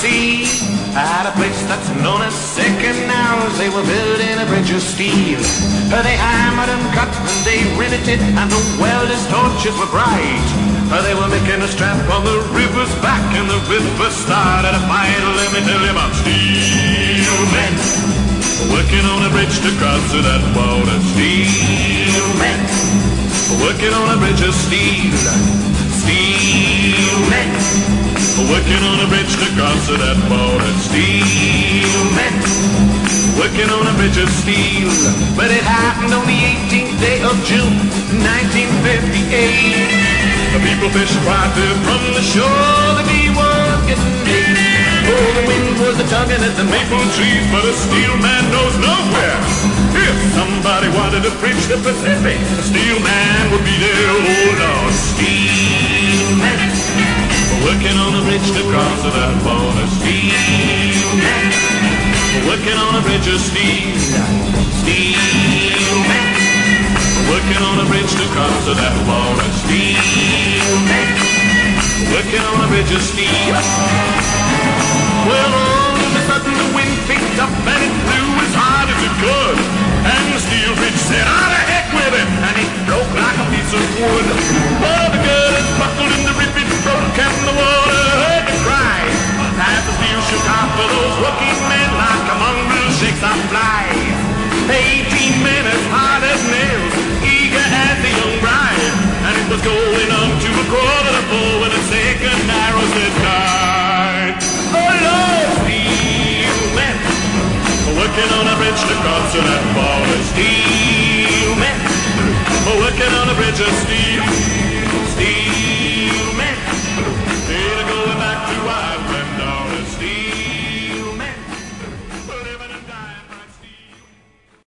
see. At a place that's known as Second Hours, they were building a bridge of steel. They hammered and cut and they riveted, and the welders' torches were bright. They were making a strap on the river's back, and the river started a fight. Let me tell you about steel men working on a bridge to cross to that water. Steel men working on a bridge of steel. Steel men working on a bridge to cross to that water. Steel men working on a bridge of steel. But it happened on the 18th day of June, 1958. The people fished right there from the shore. The bee was getting big. Oh, the wind was a-tugging at the maple trees, but a steel man knows nowhere. If somebody wanted to bridge the Pacific, a steel man would be there. Oh, Lord, steel man working on a bridge to cross to that water. Steel man working on a bridge of steel. Steel man working on a bridge to cross to that water. Steel man working on a bridge of steel. Well, all of a sudden the wind picked up and it blew as hard as it could. And the steel bridge said, "Ah, the heck with it!" And it broke like a piece of wood. Oh, the girders buckled and the rivets broke and the water heard the cry. As the steel shook off for those working men like a mongrel shakes a fly. 18 men as hard as nails, eager as the young bride. And it was going on to a quarter to four when the Second Arrows had died. Oh Lord, steel men working on a bridge to cross to that water. Steel men working on a bridge of steel.